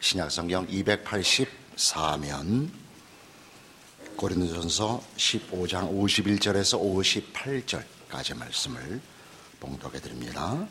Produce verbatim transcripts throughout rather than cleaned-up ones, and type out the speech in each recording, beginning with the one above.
신약성경 이백팔십사 면 고린도전서 십오 장 오십일 절에서 오십팔 절까지 말씀을 봉독해 드립니다.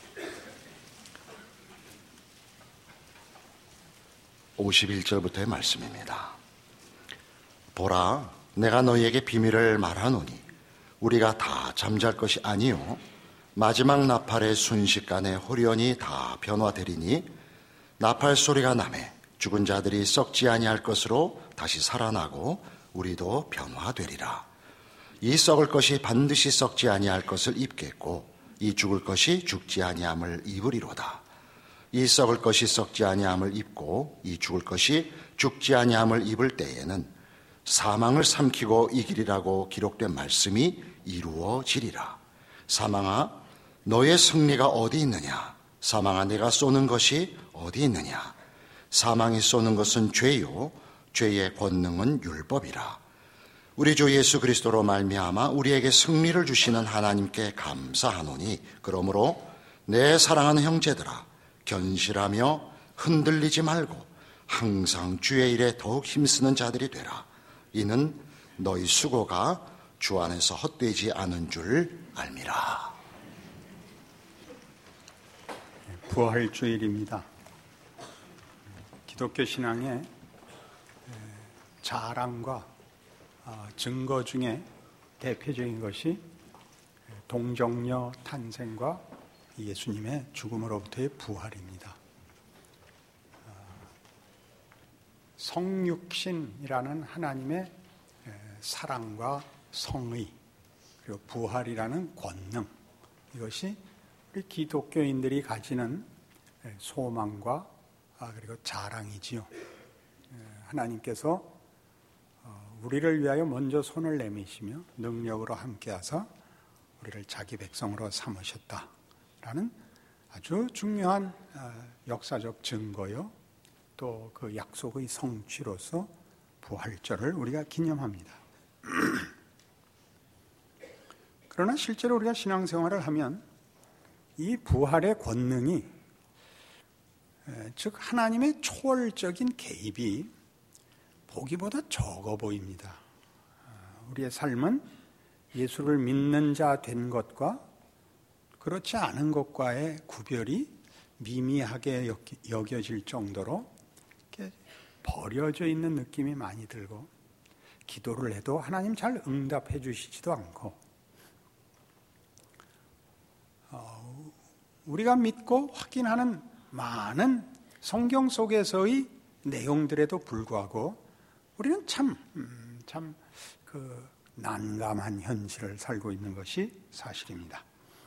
오십일 절부터의 말씀입니다. 보라, 내가 너희에게 비밀을 말하노니 우리가 다 잠잘 것이 아니요 마지막 나팔의 순식간에 홀연히 다 변화되리니 나팔 소리가 나매 죽은 자들이 썩지 아니할 것으로 다시 살아나고 우리도 변화되리라. 이 썩을 것이 반드시 썩지 아니할 것을 입겠고 이 죽을 것이 죽지 아니함을 입으리로다. 이 썩을 것이 썩지 아니함을 입고 이 죽을 것이 죽지 아니함을 입을 때에는 사망을 삼키고 이기리라고 기록된 말씀이 이루어지리라. 사망아, 너의 승리가 어디 있느냐? 사망아, 내가 쏘는 것이 어디 있느냐? 사망이 쏘는 것은 죄요, 죄의 권능은 율법이라. 우리 주 예수 그리스도로 말미암아 우리에게 승리를 주시는 하나님께 감사하노니, 그러므로 내 사랑하는 형제들아, 견실하며 흔들리지 말고 항상 주의 일에 더욱 힘쓰는 자들이 되라. 이는 너희 수고가 주 안에서 헛되지 않은 줄 알미라. 부활주일입니다. 기독교 신앙의 자랑과 증거 중에 대표적인 것이 동정녀 탄생과 예수님의 죽음으로부터의 부활입니다. 성육신이라는 하나님의 사랑과 성의, 그리고 부활이라는 권능, 이것이 우리 기독교인들이 가지는 소망과 그리고 자랑이지요. 하나님께서 우리를 위하여 먼저 손을 내미시며 능력으로 함께하사 우리를 자기 백성으로 삼으셨다라는 아주 중요한 역사적 증거요, 또 그 약속의 성취로서 부활절을 우리가 기념합니다. 그러나 실제로 우리가 신앙생활을 하면 이 부활의 권능이, 즉 하나님의 초월적인 개입이 보기보다 적어 보입니다. 우리의 삶은 예수를 믿는 자 된 것과 그렇지 않은 것과의 구별이 미미하게 여겨질 정도로 이렇게 버려져 있는 느낌이 많이 들고, 기도를 해도 하나님 잘 응답해 주시지도 않고, 어, 우리가 믿고 확인하는 많은 성경 속에서의 내용들에도 불구하고 우리는 참, 음, 참, 그, 난감한 현실을 살고 있는 것이 사실입니다.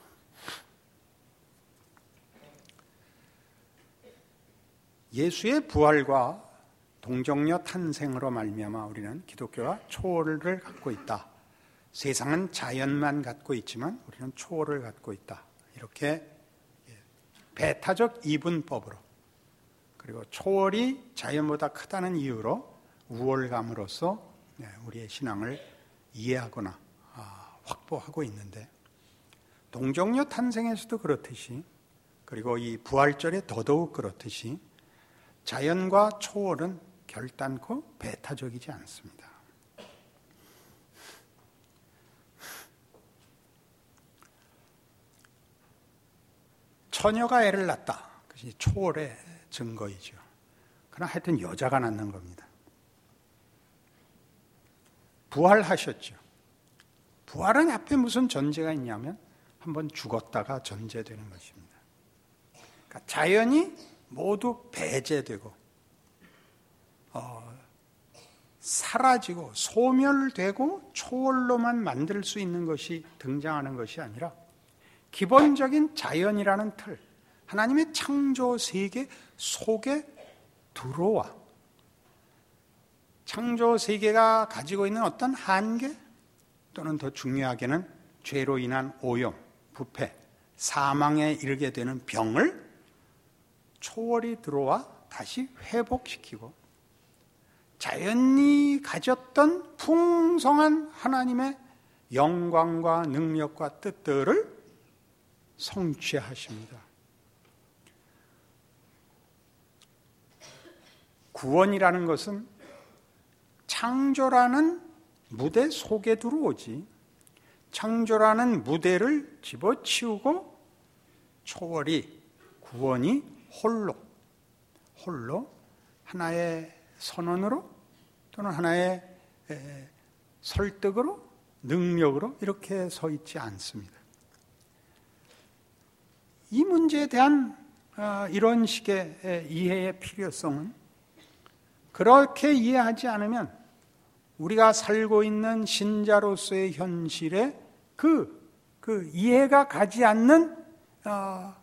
예수의 부활과 동정녀 탄생으로 말미암아 우리는 기독교가 초월을 갖고 있다. 세상은 자연만 갖고 있지만 우리는 초월을 갖고 있다. 이렇게 배타적 이분법으로, 그리고 초월이 자연보다 크다는 이유로 우월감으로써 우리의 신앙을 이해하거나 확보하고 있는데, 동정녀 탄생에서도 그렇듯이, 그리고 이 부활절에 더더욱 그렇듯이 자연과 초월은 결단코 배타적이지 않습니다. 처녀가 애를 낳았다. 그것이 초월의 증거이죠. 그러나 하여튼 여자가 낳는 겁니다. 부활하셨죠. 부활은 앞에 무슨 전제가 있냐면 한번 죽었다가 전제되는 것입니다. 그러니까 자연이 모두 배제되고 어, 사라지고 소멸되고 초월로만 만들 수 있는 것이 등장하는 것이 아니라 기본적인 자연이라는 틀, 하나님의 창조 세계 속에 들어와 창조 세계가 가지고 있는 어떤 한계, 또는 더 중요하게는 죄로 인한 오염, 부패, 사망에 이르게 되는 병을 초월이 들어와 다시 회복시키고 자연이 가졌던 풍성한 하나님의 영광과 능력과 뜻들을 성취하십니다. 구원이라는 것은 창조라는 무대 속에 들어오지, 창조라는 무대를 집어치우고 초월이, 구원이 홀로 홀로 하나의 선언으로 또는 하나의 설득으로, 능력으로 이렇게 서 있지 않습니다. 이 문제에 대한 이런 식의 이해의 필요성은, 그렇게 이해하지 않으면 우리가 살고 있는 신자로서의 현실에 그, 그 이해가 가지 않는 어,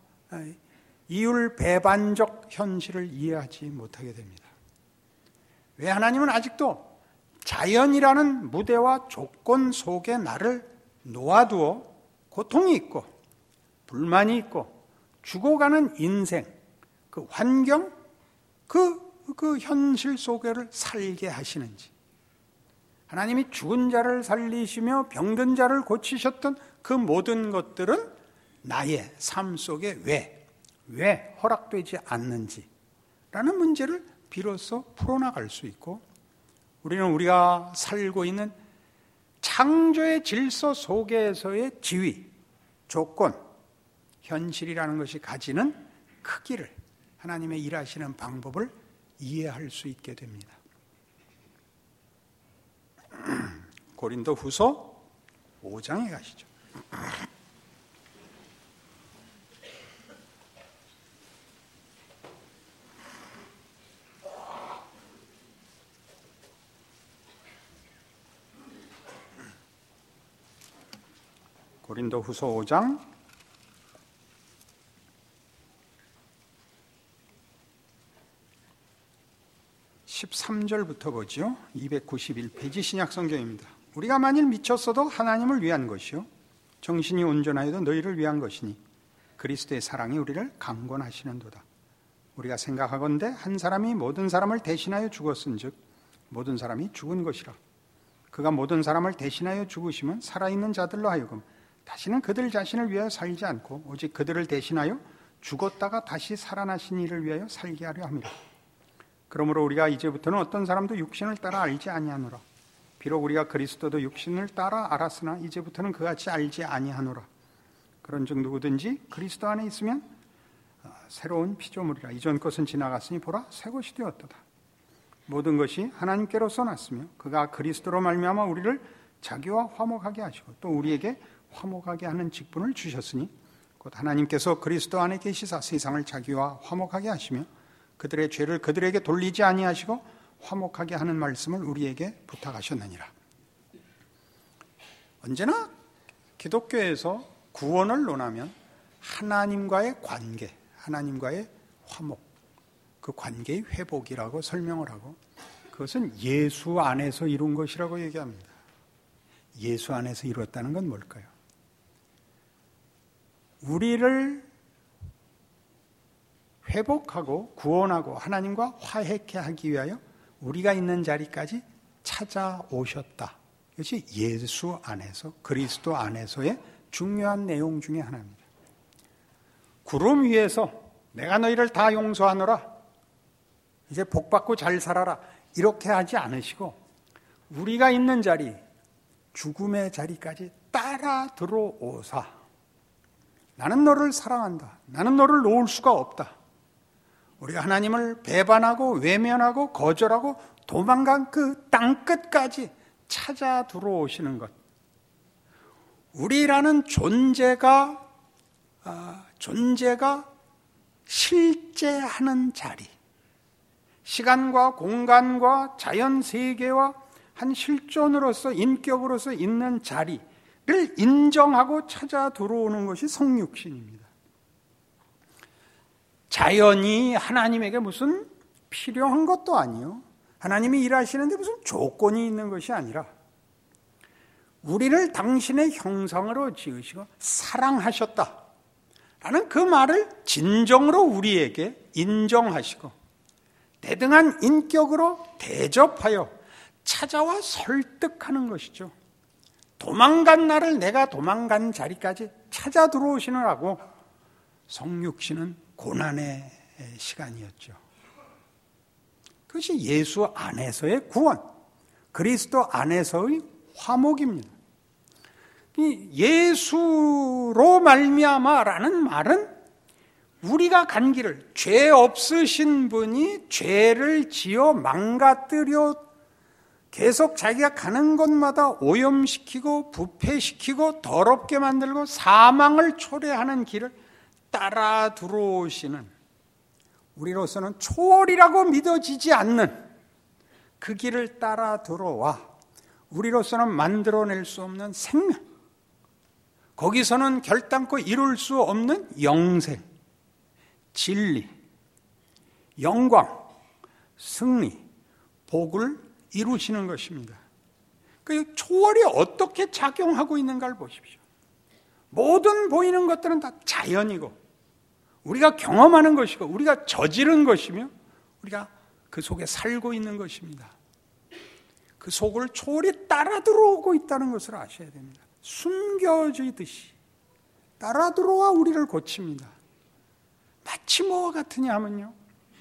이율배반적 현실을 이해하지 못하게 됩니다. 왜 하나님은 아직도 자연이라는 무대와 조건 속에 나를 놓아두어 고통이 있고 불만이 있고 죽어가는 인생, 그 환경, 그, 그 현실 속에를 살게 하시는지, 하나님이 죽은 자를 살리시며 병든 자를 고치셨던 그 모든 것들은 나의 삶 속에 왜, 왜 허락되지 않는지라는 문제를 비로소 풀어나갈 수 있고, 우리는 우리가 살고 있는 창조의 질서 속에서의 지위, 조건, 현실이라는 것이 가지는 크기를, 하나님의 일하시는 방법을 이해할 수 있게 됩니다. 고린도 후서 오 장에 가시죠. 고린도 후서 오 장 십삼 절부터 보죠. 이백구십일 페이지 신약성경입니다. 우리가 만일 미쳤어도 하나님을 위한 것이요 정신이 온전하여도 너희를 위한 것이니 그리스도의 사랑이 우리를 강권하시는도다. 우리가 생각하건대 한 사람이 모든 사람을 대신하여 죽었은즉 모든 사람이 죽은 것이라. 그가 모든 사람을 대신하여 죽으시면 살아있는 자들로 하여금 다시는 그들 자신을 위하여 살지 않고 오직 그들을 대신하여 죽었다가 다시 살아나신 이를 위하여 살게 하려 함이라. 그러므로 우리가 이제부터는 어떤 사람도 육신을 따라 알지 아니하노라. 비록 우리가 그리스도도 육신을 따라 알았으나 이제부터는 그같이 알지 아니하노라. 그런즉 누구든지 그리스도 안에 있으면 새로운 피조물이라. 이전 것은 지나갔으니 보라 새 것이 되었도다. 모든 것이 하나님께로서 났으며 그가 그리스도로 말미암아 우리를 자기와 화목하게 하시고 또 우리에게 화목하게 하는 직분을 주셨으니 곧 하나님께서 그리스도 안에 계시사 세상을 자기와 화목하게 하시며 그들의 죄를 그들에게 돌리지 아니하시고 화목하게 하는 말씀을 우리에게 부탁하셨느니라. 언제나 기독교에서 구원을 논하면 하나님과의 관계, 하나님과의 화목, 그 관계의 회복이라고 설명을 하고 그것은 예수 안에서 이룬 것이라고 얘기합니다. 예수 안에서 이루었다는 건 뭘까요? 우리를 회복하고 구원하고 하나님과 화해케 하기 위하여 우리가 있는 자리까지 찾아오셨다. 이것이 예수 안에서, 그리스도 안에서의 중요한 내용 중에 하나입니다. 구름 위에서 내가 너희를 다 용서하노라, 이제 복받고 잘 살아라, 이렇게 하지 않으시고 우리가 있는 자리, 죽음의 자리까지 따라 들어오사 나는 너를 사랑한다, 나는 너를 놓을 수가 없다. 우리가 하나님을 배반하고 외면하고 거절하고 도망간 그 땅끝까지 찾아 들어오시는 것, 우리라는 존재가 아, 존재가 실제하는 자리, 시간과 공간과 자연 세계와 한 실존으로서 인격으로서 있는 자리를 인정하고 찾아 들어오는 것이 성육신입니다. 자연이 하나님에게 무슨 필요한 것도 아니요, 하나님이 일하시는데 무슨 조건이 있는 것이 아니라 우리를 당신의 형상으로 지으시고 사랑하셨다 라는 그 말을 진정으로 우리에게 인정하시고 대등한 인격으로 대접하여 찾아와 설득하는 것이죠. 도망간 나를 내가 도망간 자리까지 찾아 들어오시느라고 성육신은 고난의 시간이었죠. 그것이 예수 안에서의 구원, 그리스도 안에서의 화목입니다. 이 예수로 말미암아라는 말은 우리가 간 길을, 죄 없으신 분이 죄를 지어 망가뜨려 계속 자기가 가는 곳마다 오염시키고 부패시키고 더럽게 만들고 사망을 초래하는 길을 따라 들어오시는, 우리로서는 초월이라고 믿어지지 않는 그 길을 따라 들어와 우리로서는 만들어낼 수 없는 생명, 거기서는 결단코 이룰 수 없는 영생, 진리, 영광, 승리, 복을 이루시는 것입니다. 그 초월이 어떻게 작용하고 있는가를 보십시오. 모든 보이는 것들은 다 자연이고 우리가 경험하는 것이고 우리가 저지른 것이며 우리가 그 속에 살고 있는 것입니다. 그 속을 초월이 따라 들어오고 있다는 것을 아셔야 됩니다. 숨겨지듯이 따라 들어와 우리를 고칩니다. 마치 뭐와 같으냐 하면요,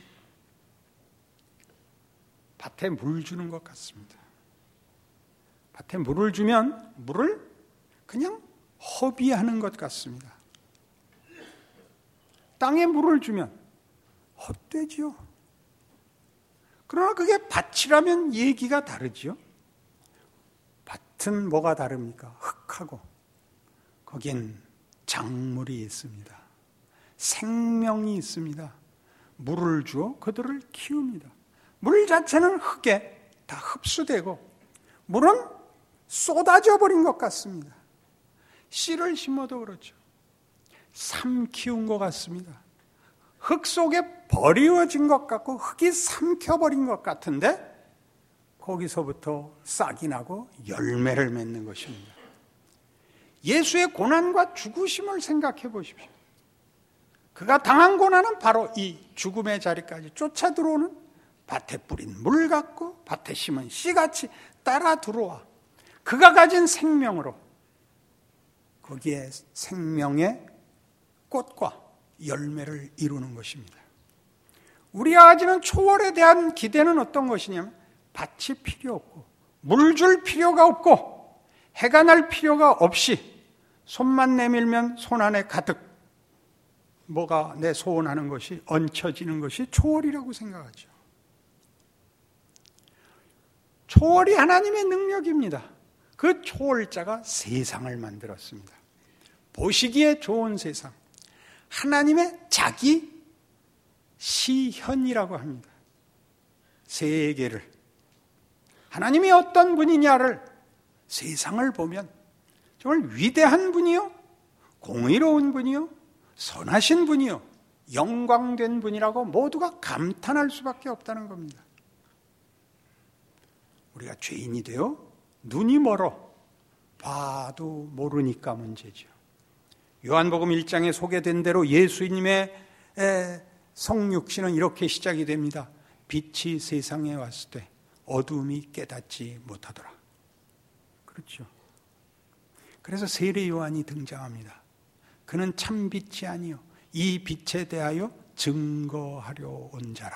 밭에 물 주는 것 같습니다. 밭에 물을 주면 물을 그냥 허비하는 것 같습니다. 땅에 물을 주면 헛되지요. 그러나 그게 밭이라면 얘기가 다르지요. 밭은 뭐가 다릅니까? 흙하고 거긴 작물이 있습니다. 생명이 있습니다. 물을 주어 그들을 키웁니다. 물 자체는 흙에 다 흡수되고 물은 쏟아져 버린 것 같습니다. 씨를 심어도 그렇죠. 삼키운 것 같습니다. 흙 속에 버리워진 것 같고 흙이 삼켜버린 것 같은데 거기서부터 싹이 나고 열매를 맺는 것입니다. 예수의 고난과 죽으심을 생각해 보십시오. 그가 당한 고난은 바로 이 죽음의 자리까지 쫓아 들어오는 밭에 뿌린 물 같고 밭에 심은 씨같이 따라 들어와 그가 가진 생명으로 거기에 생명의 꽃과 열매를 이루는 것입니다. 우리가 가지는 초월에 대한 기대는 어떤 것이냐면 밭이 필요 없고 물 줄 필요가 없고 해가 날 필요가 없이 손만 내밀면 손 안에 가득 뭐가 내 소원하는 것이 얹혀지는 것이 초월이라고 생각하죠. 초월이 하나님의 능력입니다. 그 초월자가 세상을 만들었습니다. 보시기에 좋은 세상, 하나님의 자기 시현이라고 합니다. 세계를, 하나님이 어떤 분이냐를 세상을 보면 정말 위대한 분이요, 공의로운 분이요, 선하신 분이요, 영광된 분이라고 모두가 감탄할 수밖에 없다는 겁니다. 우리가 죄인이 되어 눈이 멀어 봐도 모르니까 문제죠. 요한복음 일 장에 소개된 대로 예수님의 성육신은 이렇게 시작이 됩니다. 빛이 세상에 왔을 때 어둠이 깨닫지 못하더라. 그렇죠. 그래서 세례 요한이 등장합니다. 그는 참 빛이 아니요 이 빛에 대하여 증거하려 온 자라.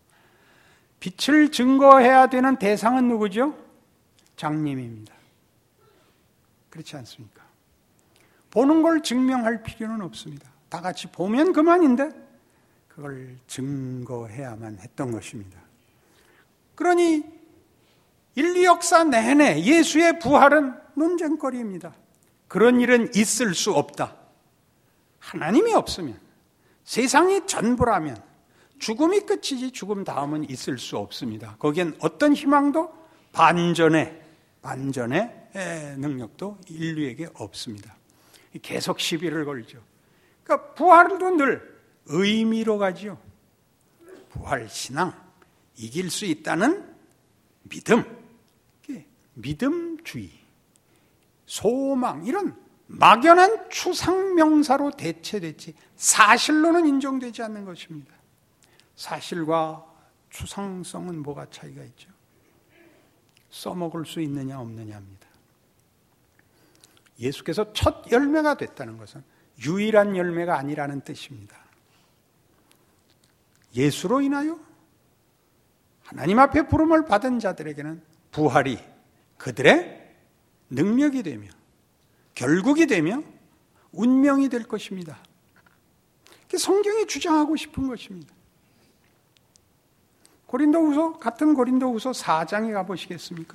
빛을 증거해야 되는 대상은 누구죠? 장님입니다. 그렇지 않습니까? 보는 걸 증명할 필요는 없습니다. 다 같이 보면 그만인데 그걸 증거해야만 했던 것입니다. 그러니 인류 역사 내내 예수의 부활은 논쟁거리입니다. 그런 일은 있을 수 없다. 하나님이 없으면, 세상이 전부라면 죽음이 끝이지 죽음 다음은 있을 수 없습니다. 거기엔 어떤 희망도 반전의 반전의 능력도 인류에게 없습니다. 계속 시비를 걸죠. 그러니까 부활도 늘 의미로 가지요. 부활 신앙, 이길 수 있다는 믿음, 믿음주의, 소망, 이런 막연한 추상명사로 대체됐지 사실로는 인정되지 않는 것입니다. 사실과 추상성은 뭐가 차이가 있죠? 써먹을 수 있느냐 없느냐입니다. 예수께서 첫 열매가 됐다는 것은 유일한 열매가 아니라는 뜻입니다. 예수로 인하여 하나님 앞에 부름을 받은 자들에게는 부활이 그들의 능력이 되며 결국이 되며 운명이 될 것입니다. 그게 성경이 주장하고 싶은 것입니다. 고린도후서, 같은 고린도후서 사 장에 가보시겠습니까?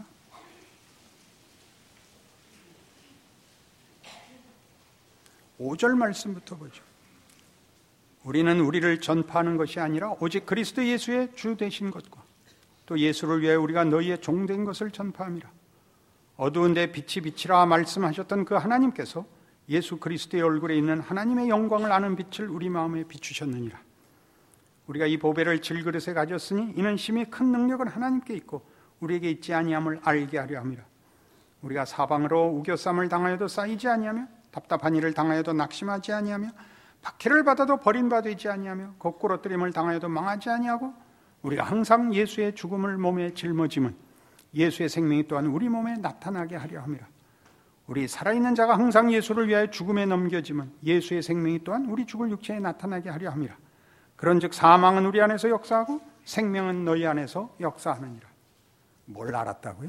오 절 말씀부터 보죠. 우리는 우리를 전파하는 것이 아니라 오직 그리스도 예수의 주 되신 것과 또 예수를 위해 우리가 너희의 종된 것을 전파함이라. 어두운 데 빛이 빛이라 말씀하셨던 그 하나님께서 예수 그리스도의 얼굴에 있는 하나님의 영광을 아는 빛을 우리 마음에 비추셨느니라. 우리가 이 보배를 질그릇에 가졌으니 이는 심히 큰 능력은 하나님께 있고 우리에게 있지 아니함을 알게 하려 함이라. 우리가 사방으로 우겨쌈을 당하여도 쌓이지 아니하며 답답한 일을 당하여도 낙심하지 아니하며 박해를 받아도 버림받지 아니하며 거꾸러뜨림을 당하여도 망하지 아니하고 우리가 항상 예수의 죽음을 몸에 짊어짐은 예수의 생명이 또한 우리 몸에 나타나게 하려 함이라. 우리 살아있는 자가 항상 예수를 위하여 죽음에 넘겨짐은 예수의 생명이 또한 우리 죽을 육체에 나타나게 하려 함이라. 그런즉 사망은 우리 안에서 역사하고 생명은 너희 안에서 역사하느니라. 뭘 알았다고요?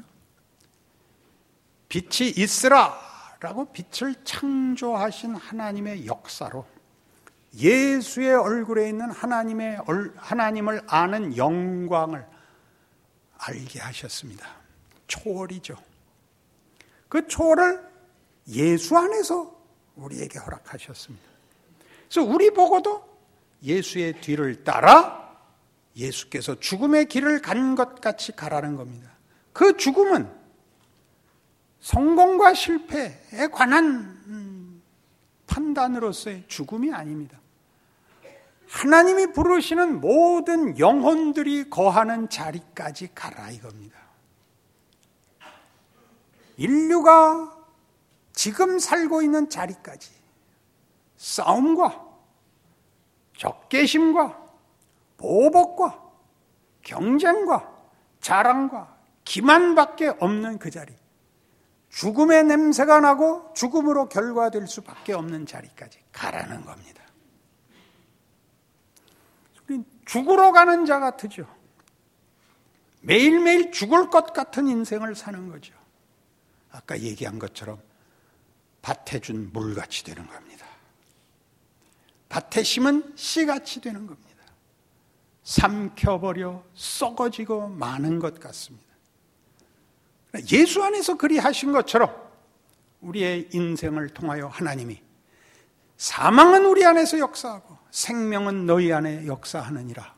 빛이 있으라 라고 빛을 창조하신 하나님의 역사로 예수의 얼굴에 있는 하나님의, 하나님을 아는 영광을 알게 하셨습니다. 초월이죠. 그 초월을 예수 안에서 우리에게 허락하셨습니다. 그래서 우리 보고도 예수의 뒤를 따라 예수께서 죽음의 길을 간 것 같이 가라는 겁니다. 그 죽음은 성공과 실패에 관한 판단으로서의 죽음이 아닙니다. 하나님이 부르시는 모든 영혼들이 거하는 자리까지 가라 이겁니다. 인류가 지금 살고 있는 자리까지 싸움과 적개심과 보복과 경쟁과 자랑과 기만밖에 없는 그 자리, 죽음의 냄새가 나고 죽음으로 결과될 수밖에 없는 자리까지 가라는 겁니다. 죽으러 가는 자 같으죠. 매일매일 죽을 것 같은 인생을 사는 거죠. 아까 얘기한 것처럼 밭에 준 물같이 되는 겁니다. 밭에 심은 씨같이 되는 겁니다. 삼켜버려 썩어지고 마는 것 같습니다. 예수 안에서 그리 하신 것처럼 우리의 인생을 통하여 하나님이 사망은 우리 안에서 역사하고 생명은 너희 안에 역사하느니라를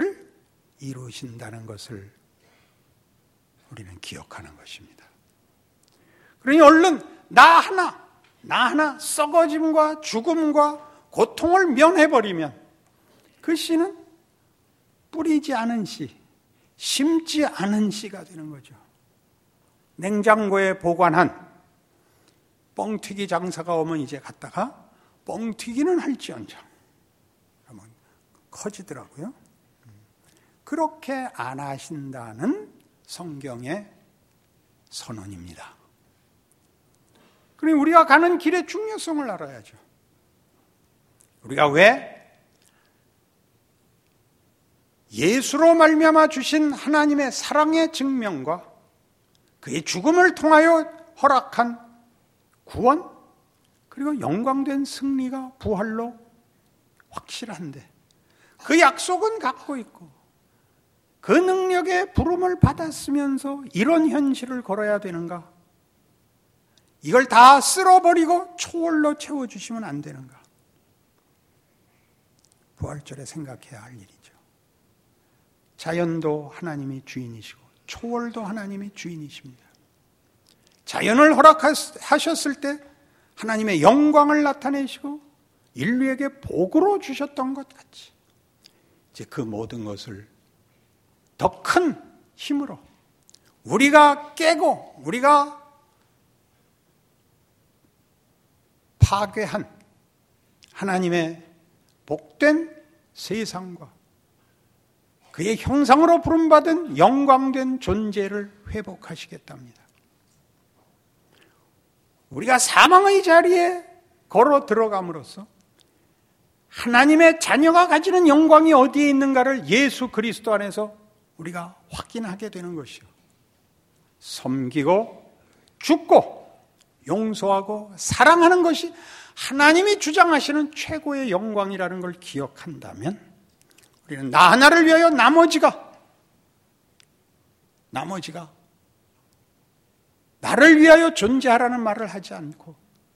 이루신다는 것을 우리는 기억하는 것입니다. 그러니 얼른 나 하나, 나 하나 썩어짐과 죽음과 고통을 면해버리면 그 씨는 뿌리지 않은 씨, 심지 않은 씨가 되는 거죠. 냉장고에 보관한 뻥튀기 장사가 오면 이제 갔다가 뻥튀기는 할지언정 그러면 커지더라고요. 그렇게 안 하신다는 성경의 선언입니다. 그러니 우리가 가는 길의 중요성을 알아야죠. 우리가 왜 예수로 말미암아 주신 하나님의 사랑의 증명과 그의 죽음을 통하여 허락한 구원 그리고 영광된 승리가 부활로 확실한데 그 약속은 갖고 있고 그 능력의 부름을 받았으면서 이런 현실을 걸어야 되는가? 이걸 다 쓸어버리고 초월로 채워주시면 안 되는가? 부활절에 생각해야 할 일이죠. 자연도 하나님이 주인이시고 초월도 하나님이 주인이십니다. 자연을 허락하셨을 때 하나님의 영광을 나타내시고 인류에게 복으로 주셨던 것 같이 이제 그 모든 것을 더 큰 힘으로 우리가 깨고 우리가 파괴한 하나님의 복된 세상과 그의 형상으로 부름받은 영광된 존재를 회복하시겠답니다. 우리가 사망의 자리에 걸어 들어감으로써 하나님의 자녀가 가지는 영광이 어디에 있는가를 예수 그리스도 안에서 우리가 확인하게 되는 것이요. 섬기고 죽고 용서하고 사랑하는 것이 하나님이 주장하시는 최고의 영광이라는 걸 기억한다면 우리는 나 하나를 위하여 나머지가 나머지가 나를 위하여 존재하라는 말을 하지 않고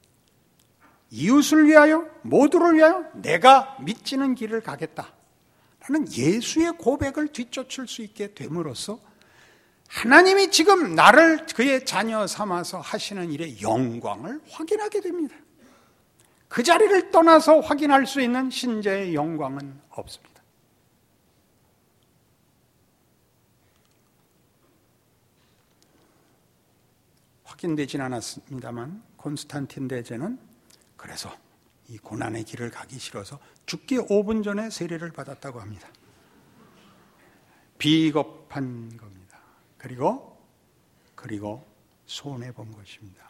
이웃을 위하여 모두를 위하여 내가 믿지는 길을 가겠다라는 예수의 고백을 뒤쫓을 수 있게 됨으로써 하나님이 지금 나를 그의 자녀 삼아서 하시는 일의 영광을 확인하게 됩니다. 그 자리를 떠나서 확인할 수 있는 신자의 영광은 없습니다. 확인되진 않았습니다만 콘스탄틴 대제는 그래서 이 고난의 길을 가기 싫어서 죽기 오 분 전에 세례를 받았다고 합니다. 비겁한 겁니다. 그리고 그리고 손해본 것입니다.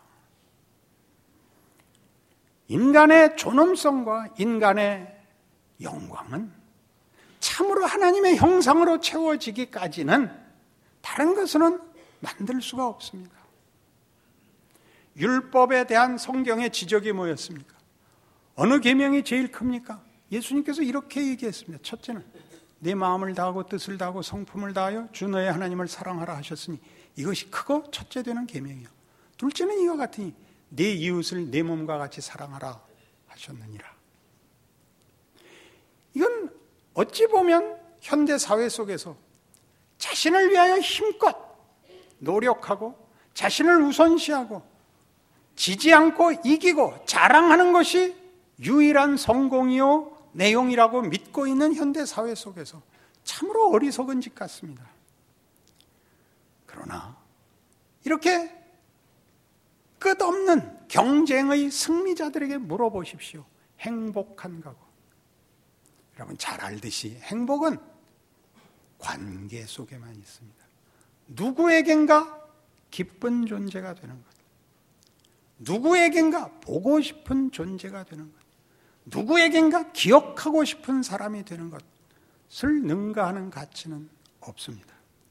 인간의 존엄성과 인간의 영광은 참으로 하나님의 형상으로 채워지기까지는 다른 것은 만들 수가 없습니다. 율법에 대한 성경의 지적이 뭐였습니까? 어느 계명이 제일 큽니까? 예수님께서 이렇게 얘기했습니다. 첫째는 내 마음을 다하고 뜻을 다하고 성품을 다하여 주 너의 하나님을 사랑하라 하셨으니 이것이 크고 첫째 되는 계명이요. 둘째는 이와 같으니 내 이웃을 내 몸과 같이 사랑하라 하셨느니라. 이건 어찌 보면 현대 사회 속에서 자신을 위하여 힘껏 노력하고 자신을 우선시하고 지지 않고 이기고 자랑하는 것이 유일한 성공이요 내용이라고 믿고 있는 현대 사회 속에서 참으로 어리석은 짓 같습니다. 그러나 이렇게 끝없는 경쟁의 승리자들에게 물어보십시오. 행복한가고? 여러분 잘 알듯이 행복은 관계 속에만 있습니다. 누구에겐가 기쁜 존재가 되는 것, 누구에겐가 보고 싶은 존재가 되는 것, 누구에겐가 기억하고 싶은 사람이 되는 것을 능가하는 가치는 없습니다.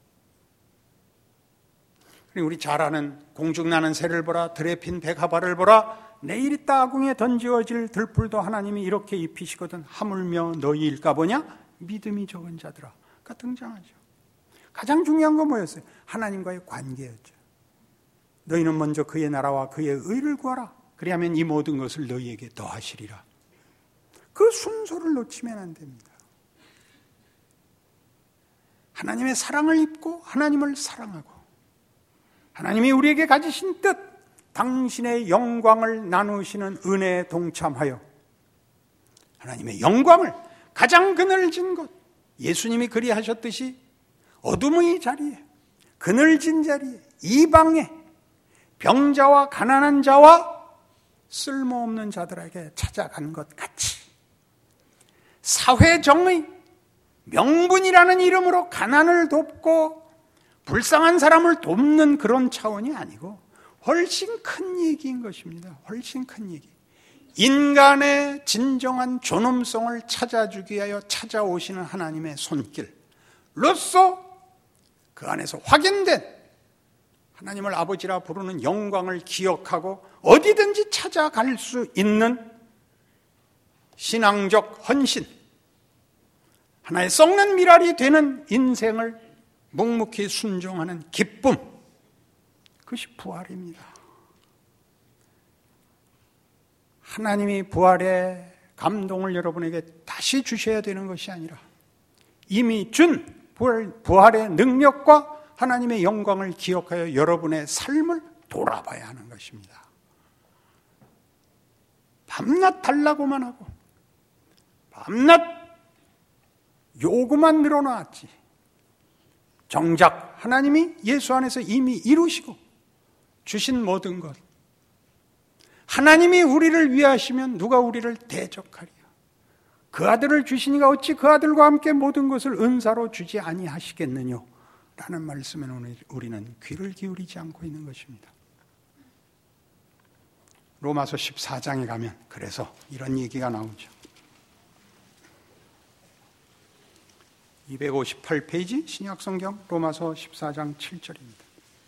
우리 잘 아는 공중나는 새를 보라, 들에 핀 백합화를 보라, 내일 있다 아궁에 던지어질 들풀도 하나님이 이렇게 입히시거든 하물며 너희일까 보냐? 믿음이 적은 자들아가 등장하죠. 가장 중요한 건 뭐였어요? 하나님과의 관계였죠. 너희는 먼저 그의 나라와 그의 의를 구하라. 그리하면 이 모든 것을 너희에게 더하시리라. 그 순서를 놓치면 안 됩니다. 하나님의 사랑을 입고 하나님을 사랑하고 하나님이 우리에게 가지신 뜻, 당신의 영광을 나누시는 은혜에 동참하여 하나님의 영광을 가장 그늘진 곳, 예수님이 그리하셨듯이 어둠의 자리에, 그늘진 자리에, 이방에 병자와 가난한 자와 쓸모없는 자들에게 찾아간 것 같이 사회정의, 명분이라는 이름으로 가난을 돕고 불쌍한 사람을 돕는 그런 차원이 아니고 훨씬 큰 얘기인 것입니다. 훨씬 큰 얘기. 인간의 진정한 존엄성을 찾아주기 위하여 찾아오시는 하나님의 손길로서 그 안에서 확인된 하나님을 아버지라 부르는 영광을 기억하고 어디든지 찾아갈 수 있는 신앙적 헌신, 하나의 썩는 미랄이 되는 인생을 묵묵히 순종하는 기쁨, 그것이 부활입니다. 하나님이 부활의 감동을 여러분에게 다시 주셔야 되는 것이 아니라 이미 준 부활의 능력과 하나님의 영광을 기억하여 여러분의 삶을 돌아봐야 하는 것입니다. 밤낮 달라고만 하고 밤낮 요구만 늘어놨지 정작 하나님이 예수 안에서 이미 이루시고 주신 모든 것, 하나님이 우리를 위하시면 누가 우리를 대적하리요? 그 아들을 주시니가 어찌 그 아들과 함께 모든 것을 은사로 주지 아니하시겠느냐? 라는 말씀에 우리는 귀를 기울이지 않고 있는 것입니다. 로마서 십사 장에 가면 그래서 이런 얘기가 나오죠. 이백오십팔 페이지 신약성경 로마서 십사 장 칠 절입니다.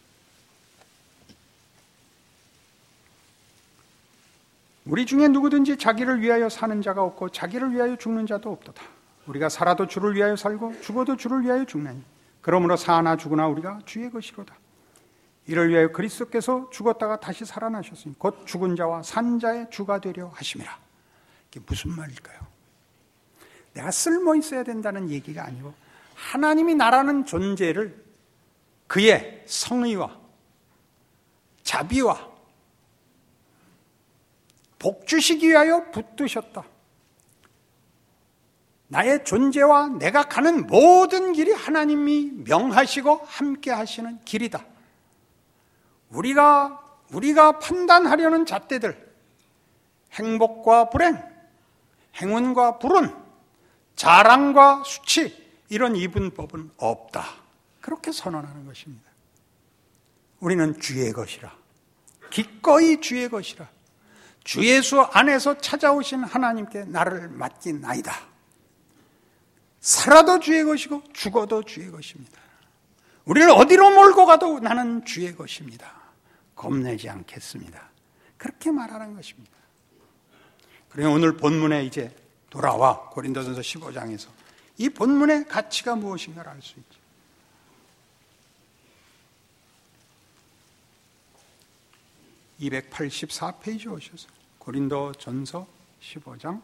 우리 중에 누구든지 자기를 위하여 사는 자가 없고 자기를 위하여 죽는 자도 없도다. 우리가 살아도 주를 위하여 살고 죽어도 주를 위하여 죽나니 그러므로 사나 죽으나 우리가 주의 것이로다. 이를 위하여 그리스도께서 죽었다가 다시 살아나셨으니 곧 죽은 자와 산 자의 주가 되려 하심이라. 이게 무슨 말일까요? 내가 쓸모 있어야 된다는 얘기가 아니고 하나님이 나라는 존재를 그의 성의와 자비와 복 주시기 위하여 붙드셨다. 나의 존재와 내가 가는 모든 길이 하나님이 명하시고 함께 하시는 길이다. 우리가 우리가 판단하려는 잣대들, 행복과 불행, 행운과 불운, 자랑과 수치, 이런 이분법은 없다. 그렇게 선언하는 것입니다. 우리는 주의 것이라, 기꺼이 주의 것이라, 주 예수 안에서 찾아오신 하나님께 나를 맡긴나이다. 살아도 주의 것이고 죽어도 주의 것입니다. 우리를 어디로 몰고 가도 나는 주의 것입니다. 겁내지 않겠습니다. 그렇게 말하는 것입니다. 그리고 오늘 본문에 이제 돌아와 고린도전서 십오 장에서 이 본문의 가치가 무엇인가를 알 수 있죠. 이백팔십사 페이지 오셔서 고린도전서 십오 장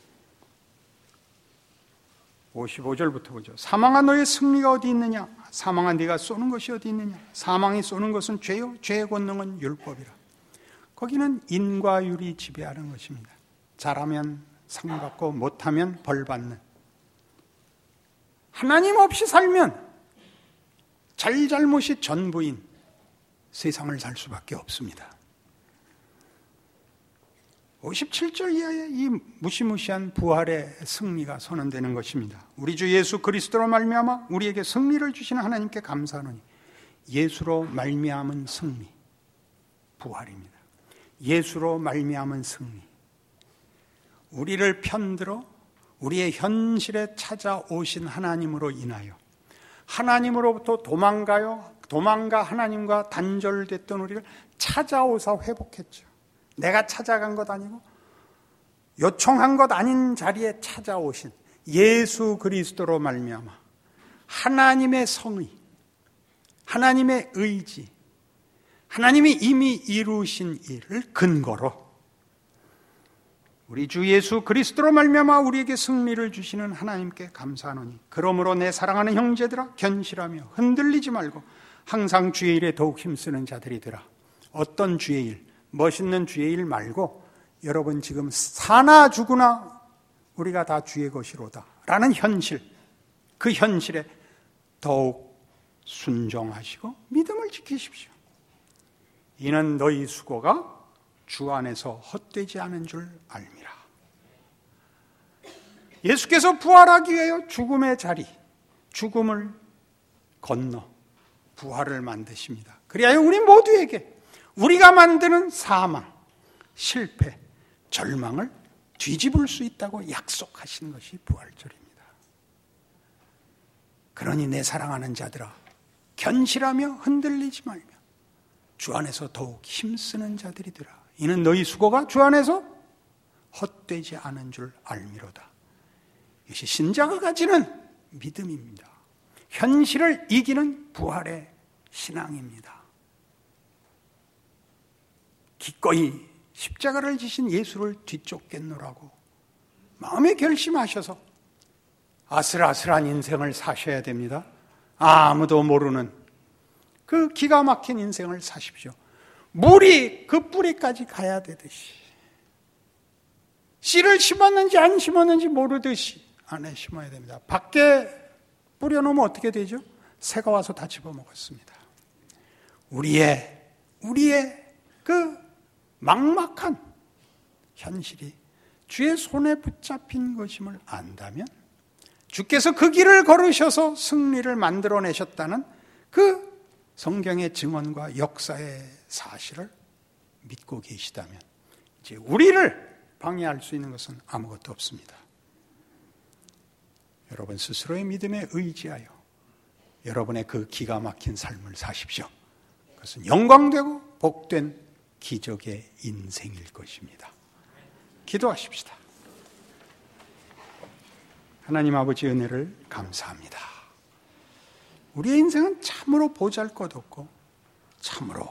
오십오 절부터 보죠. 사망아 너의 승리가 어디 있느냐? 사망아 네가 쏘는 것이 어디 있느냐? 사망이 쏘는 것은 죄요, 죄의 권능은 율법이라. 거기는 인과 율이 지배하는 것입니다. 잘하면 상 받고 못하면 벌 받는. 하나님 없이 살면 잘잘못이 전부인 세상을 살 수밖에 없습니다. 오십칠 절 이하에 이 무시무시한 부활의 승리가 선언되는 것입니다. 우리 주 예수 그리스도로 말미암아 우리에게 승리를 주시는 하나님께 감사하노니 예수로 말미암은 승리, 부활입니다. 예수로 말미암은 승리. 우리를 편들어 우리의 현실에 찾아오신 하나님으로 인하여 하나님으로부터 도망가요, 도망가 하나님과 단절됐던 우리를 찾아오사 회복했죠. 내가 찾아간 것 아니고 요청한 것 아닌 자리에 찾아오신 예수 그리스도로 말미암아 하나님의 성의, 하나님의 의지, 하나님이 이미 이루신 일을 근거로 우리 주 예수 그리스도로 말미암아 우리에게 승리를 주시는 하나님께 감사하노니 그러므로 내 사랑하는 형제들아 견실하며 흔들리지 말고 항상 주의 일에 더욱 힘쓰는 자들이더라. 어떤 주의 일? 멋있는 주의 일 말고 여러분 지금 사나 죽으나 우리가 다 주의 것이로다 라는 현실, 그 현실에 더욱 순종하시고 믿음을 지키십시오. 이는 너희 수고가 주 안에서 헛되지 않은 줄 알미라. 예수께서 부활하기 위하여 죽음의 자리, 죽음을 건너 부활을 만드십니다. 그리하여 우리 모두에게 우리가 만드는 사망, 실패, 절망을 뒤집을 수 있다고 약속하신 것이 부활절입니다. 그러니 내 사랑하는 자들아 견실하며 흔들리지 말며 주 안에서 더욱 힘쓰는 자들이더라. 이는 너희 수고가 주 안에서 헛되지 않은 줄 알미로다. 이것이 신자가 가지는 믿음입니다. 현실을 이기는 부활의 신앙입니다. 기꺼이 십자가를 지신 예수를 뒤쫓겠노라고 마음에 결심하셔서 아슬아슬한 인생을 사셔야 됩니다. 아무도 모르는 그 기가 막힌 인생을 사십시오. 물이 그 뿌리까지 가야 되듯이 씨를 심었는지 안 심었는지 모르듯이 안에 심어야 됩니다. 밖에 뿌려놓으면 어떻게 되죠? 새가 와서 다 집어먹었습니다. 우리의 우리의 그 막막한 현실이 주의 손에 붙잡힌 것임을 안다면 주께서 그 길을 걸으셔서 승리를 만들어내셨다는 그 성경의 증언과 역사의 사실을 믿고 계시다면 이제 우리를 방해할 수 있는 것은 아무것도 없습니다. 여러분 스스로의 믿음에 의지하여 여러분의 그 기가 막힌 삶을 사십시오. 그것은 영광되고 복된 기적의 인생일 것입니다. 기도하십시다. 하나님 아버지 은혜를 감사합니다. 우리의 인생은 참으로 보잘것없고 참으로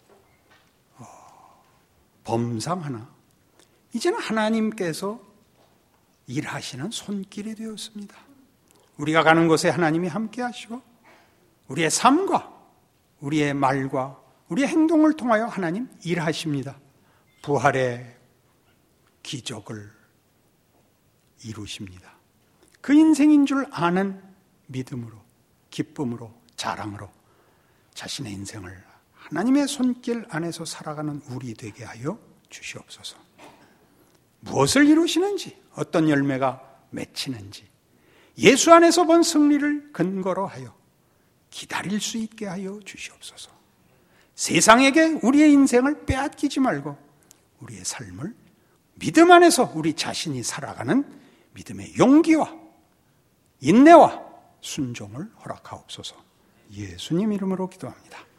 어, 범상하나 이제는 하나님께서 일하시는 손길이 되었습니다. 우리가 가는 곳에 하나님이 함께 하시고 우리의 삶과 우리의 말과 우리의 행동을 통하여 하나님 일하십니다. 부활의 기적을 이루십니다. 그 인생인 줄 아는 믿음으로, 기쁨으로, 자랑으로 자신의 인생을 하나님의 손길 안에서 살아가는 우리 되게 하여 주시옵소서. 무엇을 이루시는지, 어떤 열매가 맺히는지 예수 안에서 본 승리를 근거로 하여 기다릴 수 있게 하여 주시옵소서. 세상에게 우리의 인생을 빼앗기지 말고 우리의 삶을 믿음 안에서 우리 자신이 살아가는 믿음의 용기와 인내와 순종을 허락하옵소서. 예수님 이름으로 기도합니다.